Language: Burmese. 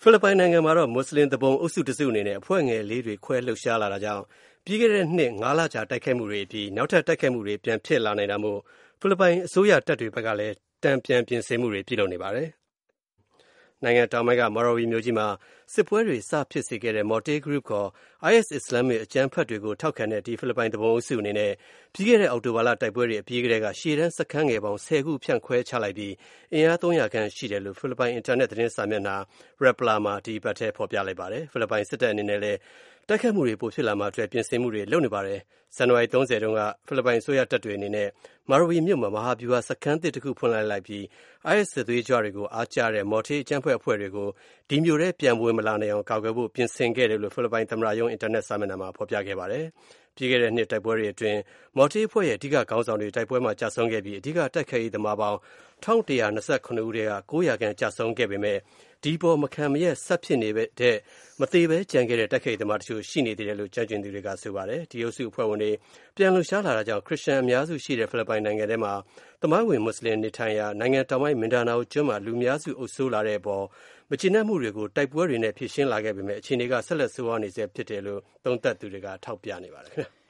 ဖိလစ်ပိုင်နိုင်ငံမှာတော့မွတ်စလင်သူပုန်အုပ်စုတစုအနေနဲ့အဖွဲ့ငယ်လေးတွေခွဲလှုပ်ရှားလာတာကြောင့်ပြီးခဲ့တဲ့နှစ်၅လကြာတိုက်ခိုက်မှုတွေအပြီးနောက်ထပ်တိုက်ခိုက်မှုတွေပြန်ဖြစ်လာနိုင်တာမို့ဖိလစ်ပိုင်အစိုးရတပ်တွေဘက်ကလည်းတန်ပြန်ပြင်ဆင်မှုတွေပြုလုပ်နေပါတယ်။နိုင်ငံတောင်ပိုင်းက Marawi မြို့ကြီးမှာစစ်ပွဲတွေစဖြစ်စေခဲ့တဲ့ Mortal Group ခေါ် IS အစ္စလာမစ်အကြမ်းဖက်တွေကိုထောက်ခံတဲ့ဒီဖိလစ်ပိုင်သူပုန်အုပ်စုအနေနဲ့ပြီးခဲ့တဲ့အောက်တိုဘာလတိုက်ပွဲတွေအပြီးကတည်းကရှေ့တန်းစခန်းငယ်ပေါင်း10ခုဖြန့်ခွဲချလိုက်ပြီးအင်အား300ခန့်ရှိတယ်လို့ဖိလစ်ပိုင်အင်တာနက်သတင်းစာမျက်နှာ Rappler မှာဒီအပတ်ထဲဖော်ပြလိုက်ပါတယ်။ဖိလစ်ပိုင်စစ်တပ်အနေနဲ့လည်းတိုက်ခိုက်မှုတွေပိုဖြစ်လာမှာအတွက်ပြင်ဆင်မှုတွေလုပ်နေပါတယ်။ဇန်နဝါရီ30တုန်းကဖိလစ်ပိုင်အစိုးရတပ်တွေအနေနဲ့Marawi မြို့မှာမဟာဗျူဟာစခန်းသစ်တစ်ခုဖွင့်လိုက်ပြီး IS စစ်သွေးကြွတွေကိုအားကျတဲ့ Mortal အကြမ်းဖက်အဖွဲ့တွေကိုဒီမြို့ထဲပြန်ဝင်မလာနိုင်အောင်ကာကွယ်ဖို့ပြင်ဆင်ခဲ့တယ်လို့ဖိလစ်ပိုင်သမ္မတရုံးအင်တာနက်စာမျက်နှာမှာဖော်ပြခဲ့ပါတယ်။ပြီးခဲ့တဲ့နှစ်တိုက်ပွဲတွေအတွင်း Mortal အဖွဲ့ရဲ့အဓိကခေါင်းဆောင်တွေတိုက်ပွဲမှာကျဆုံးခဲ့ပြီးအဓိကတိုက်ခိုက်ရေးသမားပေါင်း1129ဦးထဲက900ခန့်ကျဆုံးခဲ့ပေမဲ့ဒီပေါ်မခံမရက်ဆက်ဖြစ်နေတဲ့မသေးပဲကြံခဲ့တဲ့တိုက်ခိုက်ရေးသမားတချို့ရှိနေသေးတယ်လို့ကျွမ်းကျင်သူတွေကဆိုပါတယ်။ဒီအုပ်စုအဖွဲ့ဝင်တွေပြန်လှုပ်ရှားလာတာကြောင့်ခရစ်ယာန်အများစုရှိတဲ့ဖိလစ်ပိုင်နိုင်ငံထဲမှာသမိုင်းဝင်မွတ်စလင်နေထိုင်ရာနိုင်ငံတောင်ပိုင်းမင်ဒါနာအိုကျွန်းမှာလူများစုအုပ်စိုးလာတဲ့အပေါ်မကျေနပ်မှုတွေကိုတိုက်ပွဲတွေနဲ့ဖြေရှင်းလာခဲ့ပေမဲ့အခြေအနေကဆက်လက်ဆိုးဝါးနေဆဲဖြစ်တယ်လို့သုံးသပ်သူတွေကထောက်ပြနေပါတယ်ခင်ဗျာ။